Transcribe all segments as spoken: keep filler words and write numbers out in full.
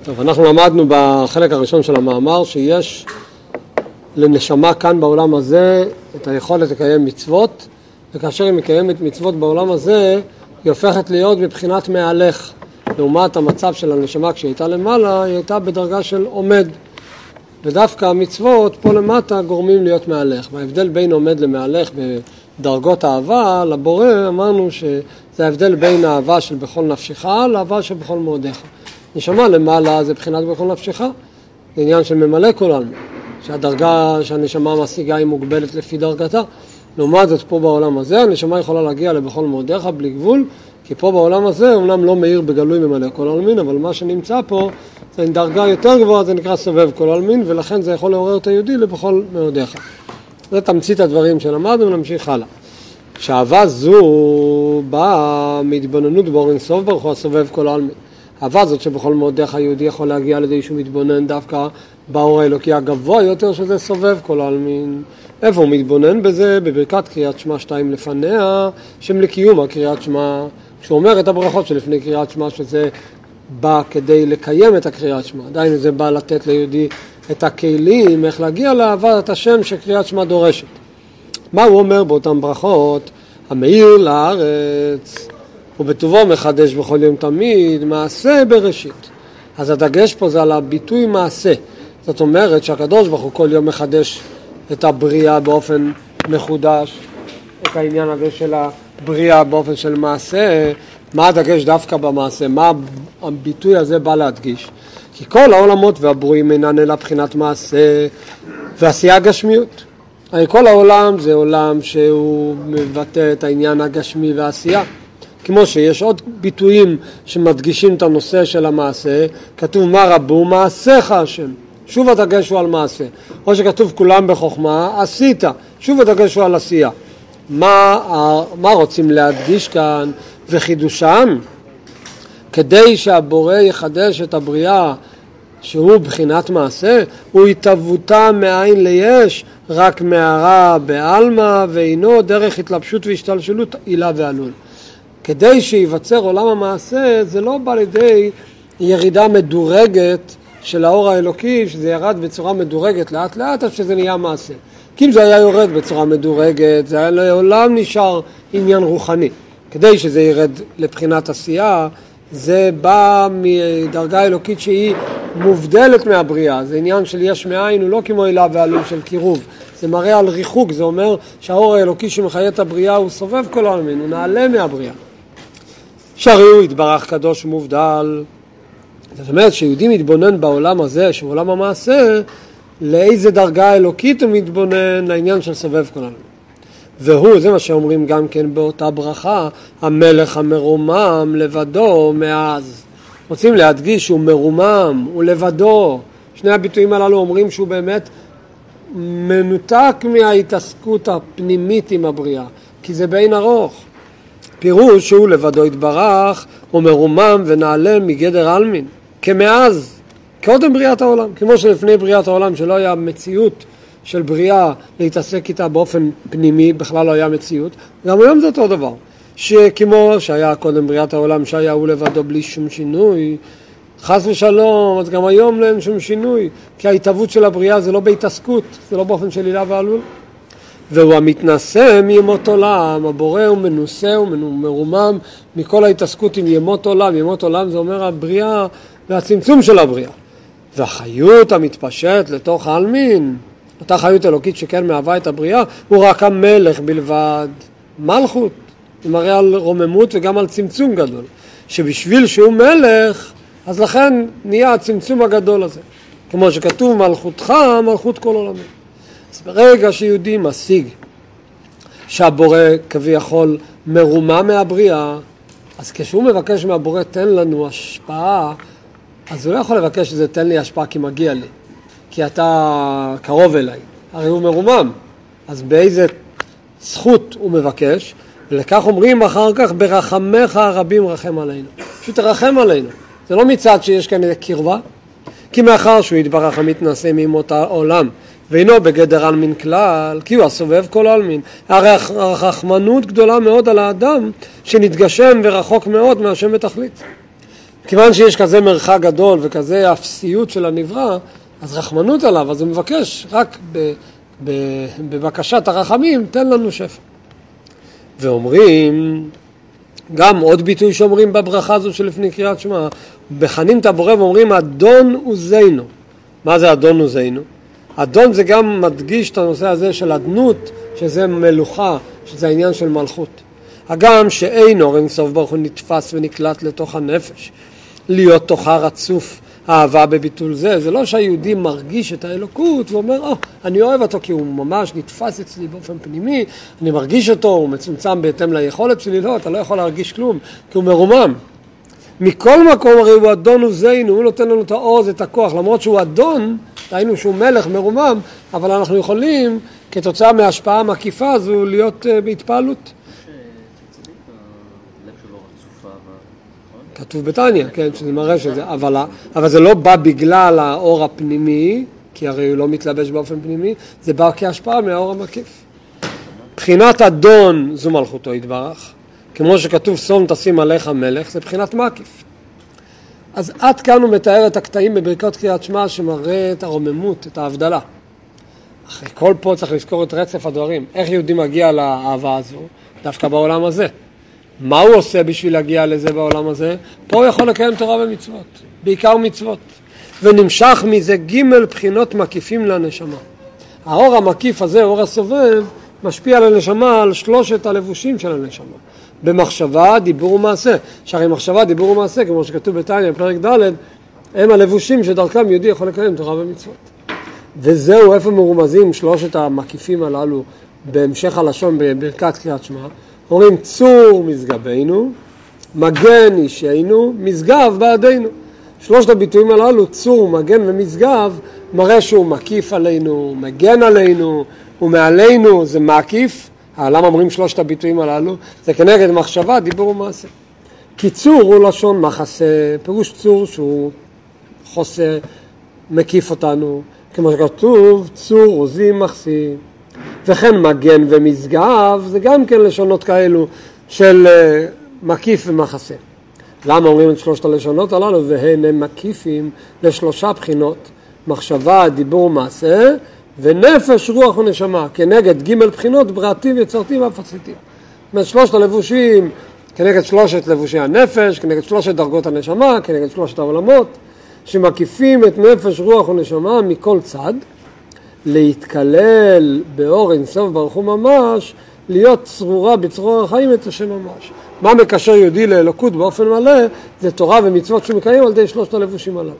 טוב, אנחנו למדנו בחלק הראשון של המאמר שיש לנשמה כאן בעולם הזה את היכולת לקיים מצוות, וכאשר היא מקיימת מצוות בעולם הזה היא הופכת להיות בבחינת מהלך. לעומת המצב של הנשמה כשהיא הייתה למעלה, היא הייתה בדרגה של עומד. ודווקא המצוות פה למטה גורמים להיות מהלך. וההבדל בין עומד למהלך בדרגות האהבה לבורא, אמרנו שזה ההבדל בין האהבה של בכל נפשך לאהבה של בכל מאודיך. נשמה למעלה זה בחינת בכל נפשך, זה עניין של ממלא כל עלמין, שהדרגה שהנשמה משיגה היא מוגבלת לפי דרגתה. לעומת זאת פה בעולם הזה הנשמה יכולה להגיע לבכל מאודיך בלי גבול, כי פה בעולם הזה אומנם לא מאיר בגלוי ממלא כל עלמין, אבל מה שנמצא פה זה דרגה יותר גבוהה, זה נקרא סובב כל עלמין, ולכן זה יכול לעורר את היהודי לבכל מאודיך. זה תמצית הדברים שלמדנו ונמשיך הלאה. שהאהבה זו באה מהתבוננות באור אין סוף ברוך הוא הסובב כל עלמין. האהבה זאת שבכל מאודיך היהודי יכול להגיע לידי שהוא מתבונן דווקא באור האלוקי הגבוה יותר, שזה סובב כל עלמין. איפה הוא מתבונן בזה? בברכת קריאת שמע שתיים לפניה, שם לקיום הקריאת שמע. כשהוא אומר את הברכות שלפני קריאת שמע, שזה בא כדי לקיים את הקריאת שמע. עדיין זה בא לתת ליהודי את הכלים, איך להגיע לאהבת השם שקריאת שמע דורשת. מה הוא אומר באותן ברכות? המאיר לארץ, ובטובו מחדש בכל יום תמיד, מעשה בראשית. אז הדגש פה זה על הביטוי מעשה. זאת אומרת שהקדוש ברוך הוא כל יום מחדש את הבריאה באופן מחודש, את העניין הזה של הבריאה באופן של מעשה. מה הדגש דווקא במעשה? מה הביטוי הזה בא להדגיש? כי כל העולמות והברואים אינן אלא בחינת מעשה ועשייה גשמיות. כל העולם זה עולם שהוא מבטא את העניין הגשמי והעשייה. כמו שיש עוד ביטויים שמדגישים את הנושא של המעשה, כתוב מה רבו מעשיך השם. שוב הדגש הוא על מעשה. או שכתוב כולם בחוכמה, עשית. שוב הדגש הוא על עשייה. מה, מה רוצים להדגיש כאן וחידושם? כדי שהבורא יחדש את הבריאה שהוא בחינת מעשה, הוא התהוותה מאין ליש, רק מהרה בעלמא, ואינו דרך התלבשות והשתלשלות עילה ועלול. כדי שיווצר עולם המעשה, זה לא בא לידי ירידה מדורגת של האור האלוקי, שזה ירד בצורה מדורגת לאט לאט, עד שזה נהיה מעשה. כי אם זה היה יורד בצורה מדורגת, זה היה לעולם נשאר עניין רוחני. כדי שזה ירד לבחינת עשייה, זה בא מדרגה אלוקית שהיא מובדלת מהבריאה. זה עניין של יש מאין, הוא לא כמו עילה ועלול של קירוב. זה מראה על ריחוק, זה אומר שהאור האלוקי שמחיה את הבריאה הוא סובב כל העלמין, הוא נעלה מהבריאה. שהרי הוא יתברך קדוש ומובדל. זאת אומרת שיהודי מתבונן בעולם הזה, שהוא עולם המעשה, לאיזה דרגה אלוקית הוא מתבונן לעניין של סובב כל העלמין. והוא, זה מה שאומרים גם כן באותה ברכה, המלך המרומם לבדו מאז. רוצים להדגיש שהוא מרומם, הוא לבדו. שני הביטויים הללו אומרים שהוא באמת מנותק מההתעסקות הפנימית עם הבריאה, כי זה בין ארוך. פירוש שהוא לבדו התברך, הוא מרומם ונעלה מגדר אלמין, כמאז, קודם בריאת העולם. כמו שלפני בריאת העולם שלא היה מציאות של בריאה להתעסק איתה באופן פנימי, בכלל לא היה מציאות, גם היום זה אותו דבר. שכמו שהיה קודם בריאת העולם, שהיה הוא לבדו בלי שום שינוי, חס ושלום, אז גם היום אין שום שינוי, כי ההתהוות של הבריאה זה לא בהתעסקות, זה לא באופן של עילה ועלול. והוא המתנשא מימות עולם, הבורא הוא מנוסה, הוא מרומם מכל ההתעסקות עם ימות עולם. ימות עולם זה אומר הבריאה והצמצום של הבריאה. והחיות המתפשט לתוך העלמין, אותה חיות אלוקית שכן מהווה את הבריאה, הוא רק המלך בלבד. מלכות, זה מראה על רוממות וגם על צמצום גדול. שבשביל שהוא מלך, אז לכן נהיה הצמצום הגדול הזה. כמו שכתוב מלכותך, מלכות כל עולמים. אז ברגע שיהודי משיג שהבורא כביכול מרומם מהבריאה, אז כשהוא מבקש מהבורא תן לנו השפעה, אז הוא לא יכול לבקש שזה תן לי השפעה כי מגיע לי, כי אתה קרוב אליי. הרי הוא מרומם. אז באיזה זכות הוא מבקש? ולכך אומרים אחר כך ברחמך הרבים רחם עלינו. פשוט תרחם עלינו. זה לא מצד שיש כאן איזה קרבה, כי מאחר שהוא יתברך המתנשא מימות העולם, ואינו בגדר אלמין כלל, כי הוא הסובב כל אלמין. הרי הרחמנות גדולה מאוד על האדם, שנתגשם ורחוק מאוד מהשם בתכלית. כיוון שיש כזה מרחק גדול וכזה אפסיות של הנברא, אז רחמנות עליו, אז הוא מבקש רק ב, ב, בבקשת הרחמים, תן לנו שפע. ואומרים, גם עוד ביטוי שאומרים בברכה הזו שלפני קריאת שמע, בחנים את הבורא ואומרים, אדון עוזנו. מה זה אדון עוזנו? אדון זה גם מדגיש את הנושא הזה של אדנות, שזה מלוכה, שזה העניין של מלכות. הגם שאין אור אין סוף ברוך הוא נתפס ונקלט לתוך הנפש, להיות תוכה רצוף אהבה בביטול זה, זה לא שהיהודי מרגיש את האלוקות ואומר, oh, אני אוהב אותו כי הוא ממש נתפס אצלי באופן פנימי, אני מרגיש אותו, הוא מצומצם בהתאם ליכולת שלי, לא, אתה לא יכול להרגיש כלום, כי הוא מרומם. מכל מקום הרי הוא אדון עוזנו, הוא נותן לנו את העוז, את הכוח, למרות שהוא אדון, ראינו שהוא מלך מרומם, אבל אנחנו יכולים, כתוצאה מההשפעה המקיפה הזו, להיות uh, בהתפעלות. כתוב בתניא, כן, שזה מראה שזה, אבל, אבל זה לא בא בגלל האור הפנימי, כי הרי הוא לא מתלבש באופן פנימי, זה בא כהשפעה מהאור המקיף. בחינת אדון זו מלכותו יתברך, כמו שכתוב שום תשים עליך מלך, זה בחינת מקיף. אז עד כאן הוא מתאר את הקטעים בברכות קריאת שמע שמראה את הרוממות, את ההבדלה. אחרי כל פה צריך לזכור את רצף הדברים, איך יהודי מגיע לאהבה הזו, דווקא בעולם הזה. מה הוא עושה בשביל להגיע לזה בעולם הזה? פה הוא יכול לקיים תורה ומצוות, בעיקר מצוות. ונמשך מזה ג' בחינות מקיפים לנשמה. האור המקיף הזה, האור הסובב, משפיע על הנשמה, על שלושת הלבושים של הנשמה. במחשבה, דיבור ומעשה. שהרי מחשבה, דיבור ומעשה, כמו שכתוב בתניא, פרק ד', הם הלבושים שדרכם יהודי יכול לקיים תורה ומצוות. וזהו, איפה מרומזים שלושת המקיפים הללו בהמשך הלשון בברכת קריאת שמע? אומרים צור משגבנו, מגן אישנו, משגב בעדינו. שלושת הביטויים הללו, צור, מגן ומשגב, מראה שהוא מקיף עלינו, מגן עלינו, ומעלינו זה מקיף. למה אומרים שלושת הביטויים הללו? זה כנגד מחשבה, דיבור ומעשה. כי צור הוא לשון מחסה, פירוש צור שהוא חוסה, מקיף אותנו, כמו שכתוב, צור עוזים מחסי. וכן מגן ומשגב, זה גם כן לשונות כאלו של מקיף ומחסה. למה אומרים את שלושת הלשונות הללו? והן הם מקיפים לשלושה בחינות, מחשבה, דיבור ומעשה, ונפש, רוח ונשמה, כנגד ג' בחינות, בראתי ויצרתי והפציתי. זאת שלושת הלבושים, כנגד שלושת לבושי הנפש, כנגד שלושת דרגות הנשמה, כנגד שלושת העולמות, שמקיפים את נפש, רוח ונשמה מכל צד, להתקלל באור אינסוף ברוך הוא ממש, להיות צרורה בצרור החיים את השם ממש. מה מקשר יהודי לאלוקות באופן מלא? זה תורה ומצוות שהוא מקיים על ידי שלושת הלבושים הללו.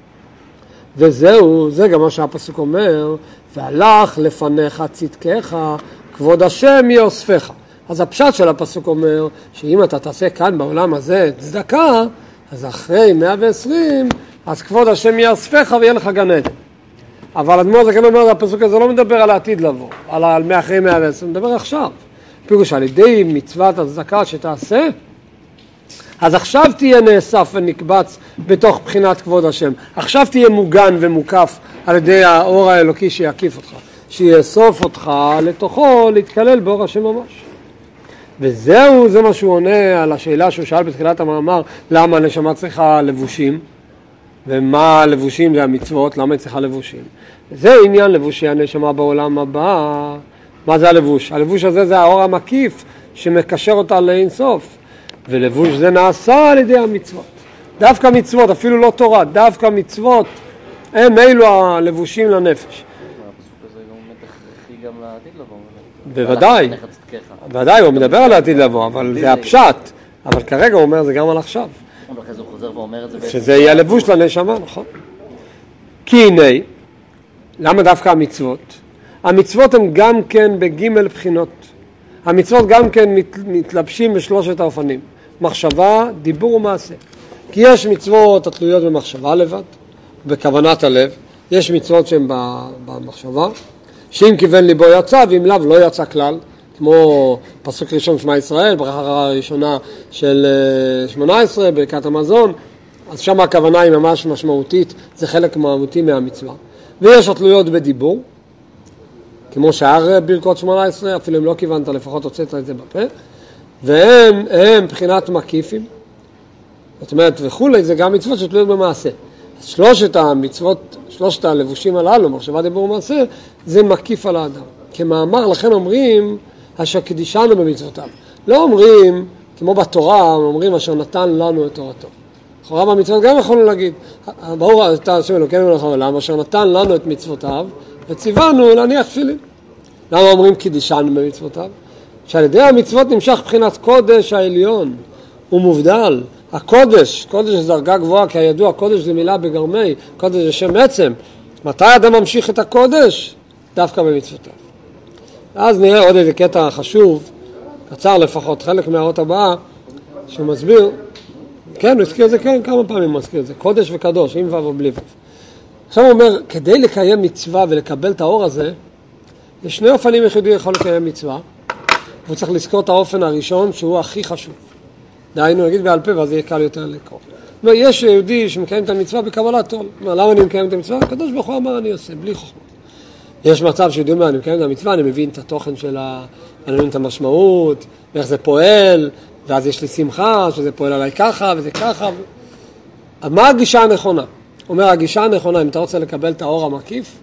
וזהו, זה גם מה שהפסוק אומר, והלך לפניך צדקך, כבוד השם יאספך. אז הפשט של הפסוק אומר, שאם אתה תעשה כאן בעולם הזה צדקה, אז אחרי מאה ועשרים, אז כבוד השם יאספך ויהיה לך גן עדן. אבל אדמו"ר זה כן אומר, הפסוק הזה לא מדבר על העתיד לבוא, על, על אחרי מאה ועשרים, מדבר עכשיו. פירוש על ידי מצוות הצדקה שתעשה, אז עכשיו תהיה נאסף ונקבץ בתוך בחינת כבוד השם. עכשיו תהיה מוגן ומוקף על ידי האור האלוקי שיקיף אותך, שיאסוף אותך לתוכו להתקלל באור השם ממש. וזהו, זה מה שהוא עונה על השאלה שהוא שאל בתחילת המאמר, למה הנשמה צריכה לבושים, ומה לבושים זה המצוות, למה היא צריכה לבושים. זה עניין לבושי הנשמה בעולם הבא. מה זה הלבוש? הלבוש הזה זה האור המקיף שמקשר אותה לאינסוף. ולבוש זה נעשה על ידי המצוות. דווקא מצוות, אפילו לא תורה, דווקא מצוות, הם אלו הלבושים לנפש. הפסוק הזה גם באמת הכרחי גם לעתיד לבוא. בוודאי, בוודאי, הוא מדבר על העתיד לבוא, אבל זה הפשט. אבל כרגע הוא אומר זה גם על עכשיו. אחרי זה הוא חוזר ואומר את זה. שזה יהיה לבוש לנשמה, נכון. כי הנה, למה דווקא המצוות? המצוות הן גם כן בג' בחינות. המצוות גם כן מת, מתלבשים בשלושת האופנים. מחשבה, דיבור ומעשה. כי יש מצוות התלויות במחשבה לבד, בכוונת הלב. יש מצוות שהן במחשבה, שאם כיוון ליבו יצא, ואם לאו לא יצא כלל, כמו פסוק ראשון שמע ישראל, ברכה הראשונה של שמונה עשרה, ברכת המזון, אז שם הכוונה היא ממש משמעותית, זה חלק מהותי מהמצווה. ויש התלויות בדיבור, כמו שאר ברכות שמונה עשרה, אפילו אם לא כיוונת, לפחות הוצאת את זה בפה, והם הם בחינת מקיפים, זאת אומרת, וכולי, זה גם מצוות שתלויות במעשה. אז שלושת המצוות, שלושת הלבושים הללו, מחשבה, דיבור ומעשה, זה מקיף על האדם. כמאמר, לכן אומרים, אשר קדישנו במצוותיו. לא אומרים, כמו בתורה, אומרים, אשר נתן לנו את תורתו. לכאורה במצוות גם יכולנו להגיד, ברור, אתה השם אלוקינו מלך העולם, אשר נתן לנו את מצוותיו, וציוונו להניח תפילין. למה אומרים קדישנו במצוותיו? שעל ידי המצוות נמשך בחינת קודש העליון, הוא מובדל. הקודש, קודש זה דרגה גבוהה, כי הידוע קודש זה מילה בגרמי, קודש זה שם עצם. מתי אדם ממשיך את הקודש? דווקא במצוותיו. אז נראה עוד איזה קטע חשוב, קצר לפחות, חלק מהאות הבאה, שהוא מסביר, כן, הוא הזכיר את זה, כן, כמה פעמים הוא מזכיר את זה, קודש וקדוש, עם וו ובלי וו. עכשיו הוא אומר, כדי לקיים מצווה ולקבל את האור הזה, יש שני אופנים יחידי יכול לקיים מצווה, והוא צריך לזכור את האופן הראשון שהוא הכי חשוב. דהיינו, נגיד בעל פה, ואז יהיה קל יותר לקרוא. אומר, יש יהודי שמקיים את המצווה בקבלת עול. אומר, למה אני מקיים את המצווה? הקדוש ברוך הוא אמר, אני עושה, בלי חוכמה. יש מצב שיודעים מה, אני מקיים את המצווה, אני מבין את התוכן שלה, אני מבין את המשמעות, ואיך זה פועל, ואז יש לי שמחה, שזה פועל עליי ככה, וזה ככה. מה הגישה הנכונה? אומר, הגישה הנכונה, אם אתה רוצה לקבל את האור המקיף,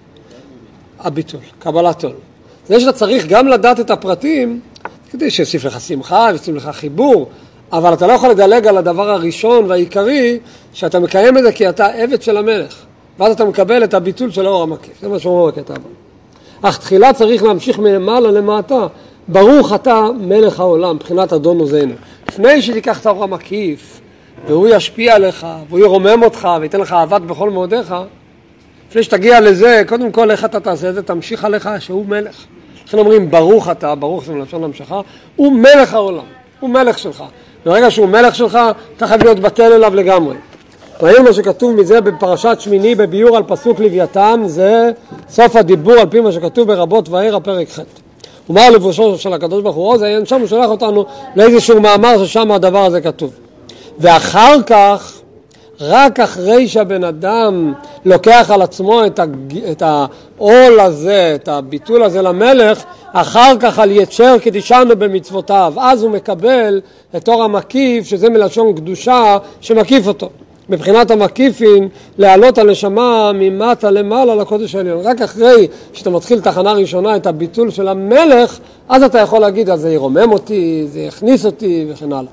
הביטול, קבלת עול. זה שאתה צריך גם לדעת את הפרטים, כדי שיוסיף לך שמחה, ויוסיף לך חיבור, אבל אתה לא יכול לדלג על הדבר הראשון והעיקרי, שאתה מקיים את זה כי אתה עבד של המלך, ואז אתה מקבל את הביטול של האור המקיף. זה מה שאומר בקטע הבא. אך תחילה צריך להמשיך מלמעלה למטה, ברוך אתה מלך העולם, מבחינת אדון עוזנו. לפני שתיקח את האור המקיף, והוא ישפיע עליך, והוא ירומם אותך, וייתן לך אהבת בכל מאודיך, לפני שתגיע לזה, קודם כל איך אתה תעשה את זה, תמשיך עליך שהוא מלך. לכן אומרים, ברוך אתה, ברוך זה מלשון המשכה, הוא מלך העולם, הוא מלך שלך. ברגע שהוא מלך שלך, אתה חייב להיות בטל אליו לגמרי. ראינו מה שכתוב מזה בפרשת שמיני, בביור על פסוק לוויתן, זה סוף הדיבור על פי מה שכתוב ברבות ועיר, פרק ח'. ומה לבושו של הקדוש ברוך הוא, זה שם הוא שולח אותנו לאיזשהו מאמר ששם הדבר הזה כתוב. ואחר כך, רק אחרי שהבן אדם לוקח על עצמו את, הג... את העול הזה, את הביטול הזה למלך, אחר כך על יצ'ר קדישנו במצוותיו, אז הוא מקבל את אור המקיף, שזה מלשון קדושה שמקיף אותו. מבחינת המקיפין, להעלות הנשמה ממטה למעלה לקודש העליון. רק אחרי שאתה מתחיל תחנה ראשונה את הביטול של המלך, אז אתה יכול להגיד, אז זה ירומם אותי, זה יכניס אותי וכן הלאה.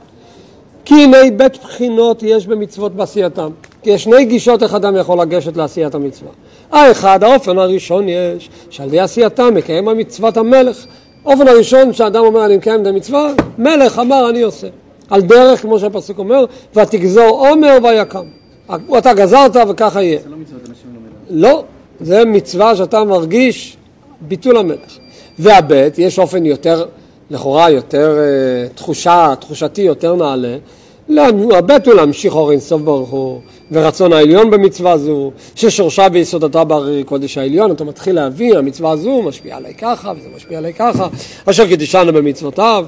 כי הנה בית בחינות יש במצוות בעשייתם. כי יש שני גישות איך אדם יכול לגשת לעשיית המצווה. האחד, האופן הראשון יש, שעל די עשייתם מקיים המצוות המלך. האופן הראשון שהאדם אומר, אני מקיים את המצווה, מלך אמר, אני עושה. על דרך, כמו שהפסוק אומר, ותגזור עומר ויקם. אתה גזרת וככה יהיה. זה לא מצוות אנשים לא מלך. לא, זה מצווה שאתה מרגיש ביטול המלך. והבית, יש אופן יותר... לכאורה יותר uh, תחושה, תחושתי יותר נעלה, הבית הוא להמשיך אור אינסוף ברוך הוא, ורצון העליון במצווה זו, ששורשה ויסודתה ברי קודש העליון, אתה מתחיל להבין, המצווה הזו משפיעה עליי ככה, וזה משפיע עליי ככה, אשר קדישנו במצוותיו.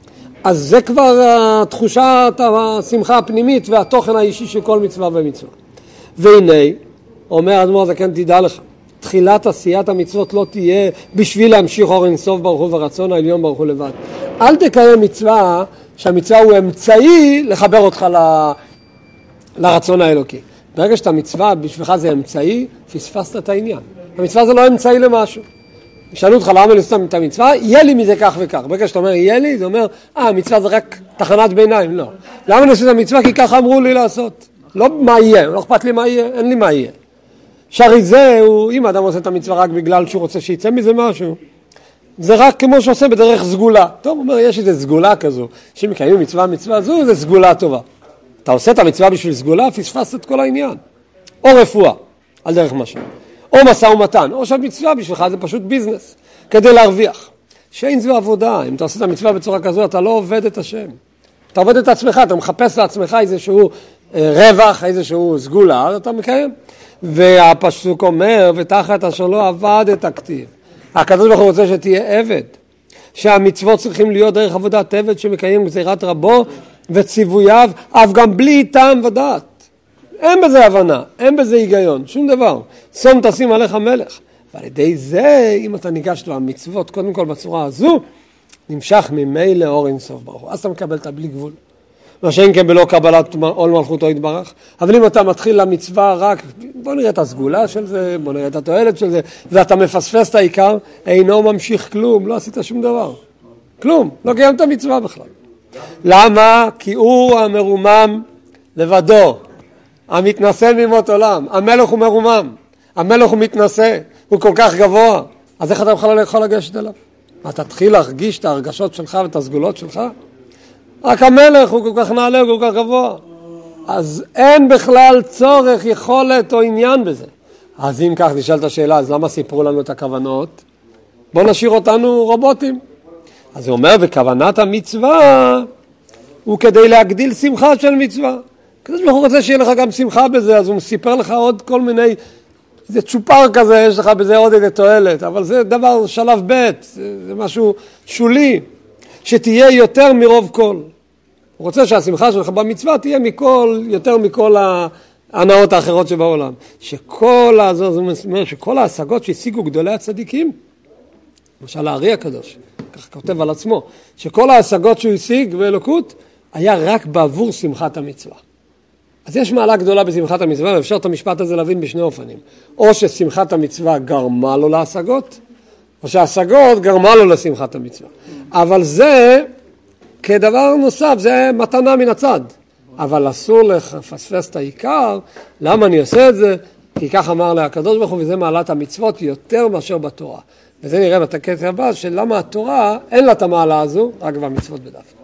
אז זה כבר התחושת השמחה הפנימית והתוכן האישי של כל מצווה ומצווה. והנה, אומר אדמו"ר הזקן, תדע לך, תחילת עשיית המצוות לא תהיה בשביל להמשיך אור אינסוף ברוך הוא ורצון העליון ברוך הוא לבד. אל תקיים מצווה שהמצווה הוא אמצעי לחבר אותך ל... לרצון האלוקי. ברגע שאתה מצווה בשבילך זה אמצעי, פספסת את העניין. המצווה זה לא אמצעי למשהו. שאלו אותך למה לסתם את המצווה, יהיה לי מזה כך וכך. ברגע שאתה אומר יהיה לי, זה אומר, אה, המצווה זה רק תחנת ביניים. לא. למה נעשה את המצווה? כי ככה אמרו לי לעשות. לא מה יהיה, לא אכפת לי מה יהיה, אין לי מה יהיה. שהרי זה, הוא, אם האדם עושה את המצווה רק בגלל שהוא רוצה שיצא מזה משהו, זה רק כמו שעושה בדרך סגולה. טוב, הוא אומר, יש איזו סגולה כזו, שאם מקיימים מצווה, מצווה זו, זה סגולה טובה. אתה עושה את המצווה בשביל סגולה, פספסת את כל העניין. או רפואה, על דרך משהו. או מסע ומתן, או שהמצווה בשבילך זה פשוט ביזנס, כדי להרוויח. שאין זו עבודה, אם אתה עושה את המצווה בצורה כזו, אתה לא עובד את השם. אתה עובד את עצמך, אתה מחפש לעצמך איזשהו אה, רווח, איזשהו סגולה, אז אתה מקיים. והפסוק אומר, ותחת אשר לא עבד את הכתיב. הקדוש ברוך הוא רוצה שתהיה עבד. שהמצוות צריכים להיות דרך עבודת עבד שמקיים גזירת רבו וציווייו, אף גם בלי טעם ודעת. אין בזה הבנה, אין בזה היגיון, שום דבר. שום תשים עליך מלך. ועל ידי זה, אם אתה ניגש למצוות, קודם כל בצורה הזו, נמשך ממילא אור אינסוף ברוך הוא. אז אתה מקבל את הבלי גבול. מה שאין כן בלא קבלת עול מלכותו יתברך. אבל אם אתה מתחיל למצווה רק, בוא נראה את הסגולה של זה, בוא נראה את התועלת של זה, ואתה מפספס את העיקר, אינו ממשיך כלום, לא עשית שום דבר. כלום, לא קיימת מצווה בכלל. למה? כי הוא המרומם לבדו, המתנשא ממות עולם. המלך הוא מרומם, המלך הוא מתנשא, הוא כל כך גבוה. אז איך אתה בכלל לא יכול לגשת אליו? מה, תתחיל להרגיש את ההרגשות שלך ואת הסגולות שלך? רק המלך הוא כל כך נעלה, הוא כל כך גבוה. אז אין בכלל צורך, יכולת או עניין בזה. אז אם כך נשאלת השאלה, אז למה סיפרו לנו את הכוונות? בוא נשאיר אותנו רובוטים. אז הוא אומר, וכוונת המצווה הוא כדי להגדיל שמחה של מצווה. כדי שהוא רוצה שיהיה לך גם שמחה בזה, אז הוא סיפר לך עוד כל מיני, זה צ'ופר כזה, יש לך בזה עוד איזה תועלת, אבל זה דבר שלב ב', זה, זה משהו שולי, שתהיה יותר מרוב כל. הוא רוצה שהשמחה שלך במצווה תהיה מכל, יותר מכל ההנאות האחרות שבעולם. שכל, זאת אומרת, שכל ההשגות שהשיגו גדולי הצדיקים, למשל הארי הקדוש, כך כותב על עצמו, שכל ההשגות שהוא השיג באלוקות, היה רק בעבור שמחת המצווה. אז יש מעלה גדולה בשמחת המצווה, ואפשר את המשפט הזה להבין בשני אופנים. או ששמחת המצווה גרמה לו להשגות, או שההשגות גרמה לו לשמחת המצווה. אבל זה, כדבר נוסף, זה מתנה מן הצד. אבל אסור לפספס את העיקר. למה אני עושה את זה? כי כך אמר לה הקדוש ברוך הוא, וזה מעלת המצוות יותר מאשר בתורה. וזה נראה בתקצר הבא, שלמה התורה אין לה את המעלה הזו, רק במצוות בדף.